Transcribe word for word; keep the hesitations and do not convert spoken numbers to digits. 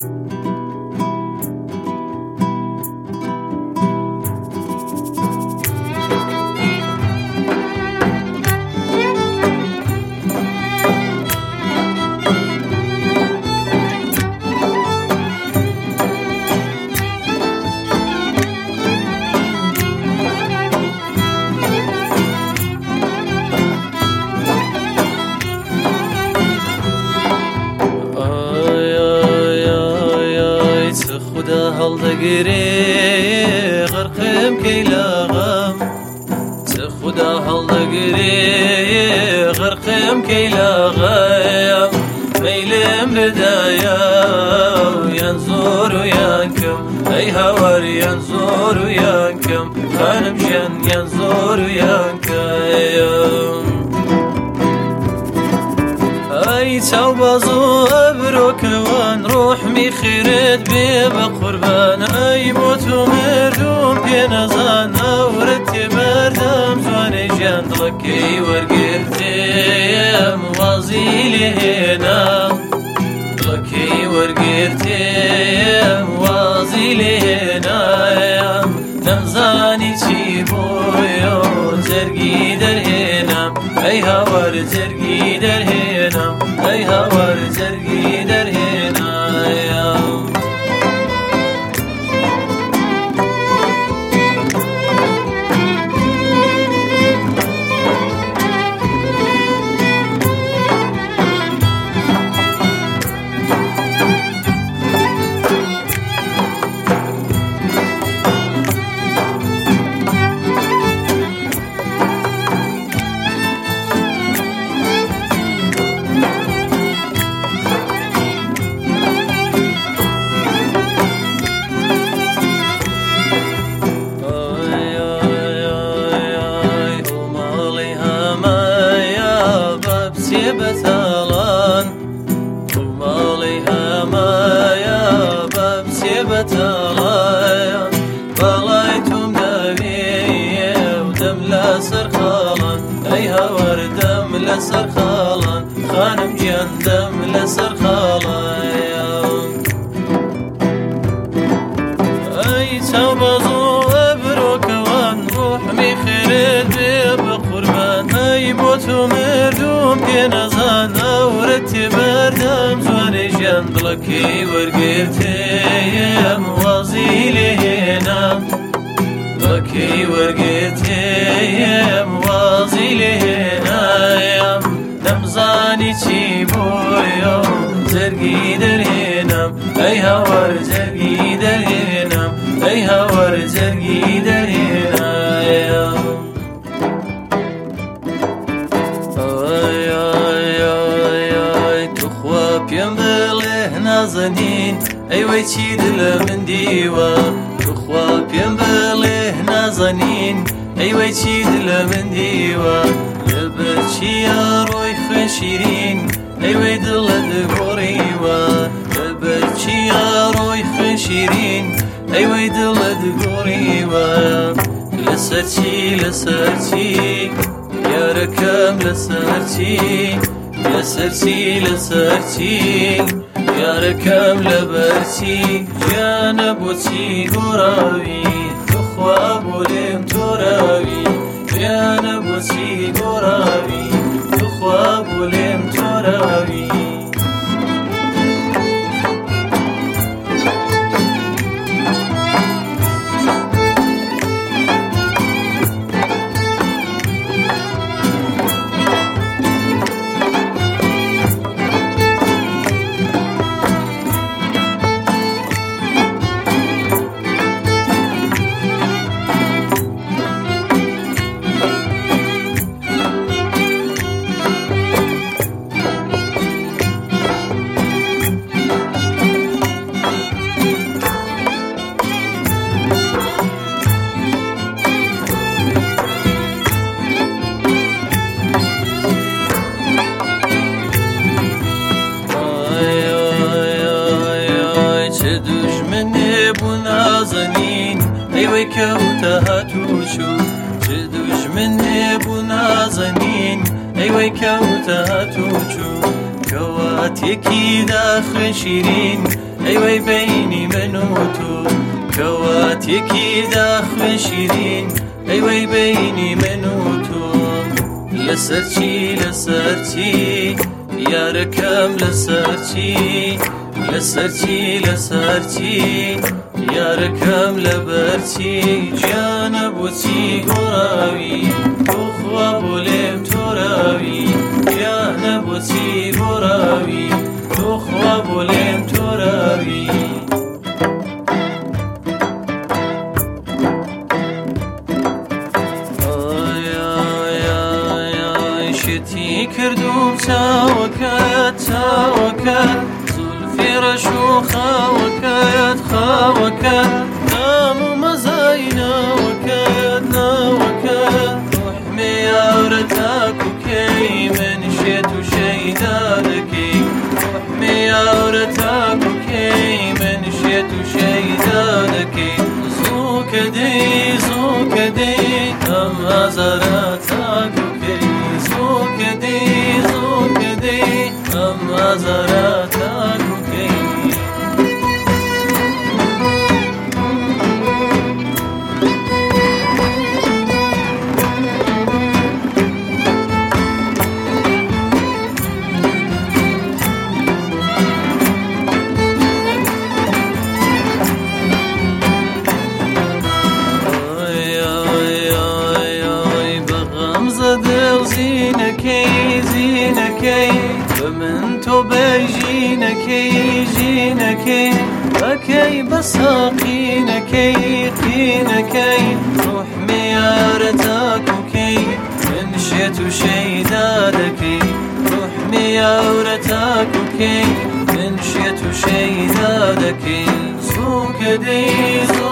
خدا هەڵدەگرێ غەرقم کەی لاغەم چ خدا هەڵدەگرێ غەرقم کەی لاغەم مەیلم لەدایە یان زۆر و یان کەم ئەی هاوار یان زۆر و یان کەم خانم ژیان یان زۆر و یان کەم ئەی چاوباز و ئەبرۆکەوان ڕۆحمی خێرت بێ بە قوربان ئەی بۆ تۆ مردوم پێ نەزان ئەورەت تێبەردەم جوانەی ژیان دڵەکەی وەرگرتێم وازی لێهێنام دڵەکەی وەرگرتێم وازی لێهێنایم نەمزانی چی بۆیە جەرگی دەرهێنام ئەی هاوار جەرگی دەرهێنام ئەی هاوار جەرگی دەرهێنایم بەتاڵان ماڵی هەمایە بە بچێ بەتاڵان باڵای تۆم داوێ و دەم لەسەر خاڵان ئەی هاوار دەم لەسەر خاڵان خانم گیان دەم لەسەر خاڵان ئەی چاوباز و ئەبرۆکەوان ڕۆحمی خێرت بێ بە قوربان ئەی بۆ تۆ مردوم پێ نەزان ئەورەت تێبەردەم جوانەی ژیان دڵەکەی وەرگرتێم وازی لێهێنام دڵەکەی وەرگرتێم وازی لێهێنایم نەمزانی چی بۆیە جەرگی دەرهێنام ئەی هاوار جەرگی دەرهێنام ئەی هاوار جەرگی دەرهێنایم پێم بڵێ نازەنین ئەیوەی چی دلە من دیوە توخوا پێم بڵێ نازەنین ئەیوەی چی دلە من دیوە لەبەر چیە ڕۆی خوێن شیرین ئەیوەی دڵت گۆڕیوە لەبەر چیە ڕۆی خوێن شیرین ئەیوەی دڵت گۆڕیوە لەسەر چی لەسەر چی یارەکەم لەسەر چی لەسەر چی لەسەر چی یارەکەم لەبەر چی گیانە بۆچی گۆڕاوی توخوا بۆ لێم تۆراوی گیانە بۆچی گۆڕاوی توخوا بۆ لێم تۆراوی دژمنێ بوو نازەنین ئەیوەی کەوتە هاتوچوو چ دژمنێ بوو نازەنین ئەیوەی کەوتە هاتوچوو کەواتێکی داخوێن شیرین أيوة بيني من وتو كواتيكي داخل شيرين أيوة بيني من وتو لسرتي لسرتي يا ركام لسرتي لسرتي لسرتي يا ركام لبرتي جانا بوتي قراوي أخوة بوليم تراوي جانا بوتي قراوي أخوة بوليم تراوي شتي كردوم تاوكات تاوكات زلفي رشو خاوكات خاوكات نامو مزاينا وكات ناوكات وحمي عورتك وكي من شيت وشيدادكي وحمي عورتك وكي من شيت وشيدادكي زوك دي زوك دي أما زراتك وكي زوك دي زوك دي أما زراتك وكي زينكي زينكي فمن تبي جينكي جينكي أكي بساقينكي قينكي روح ميارتك وكي من شيت وشيدادكي روح ميارتك وكي من شيت وشيدادكي زوك دي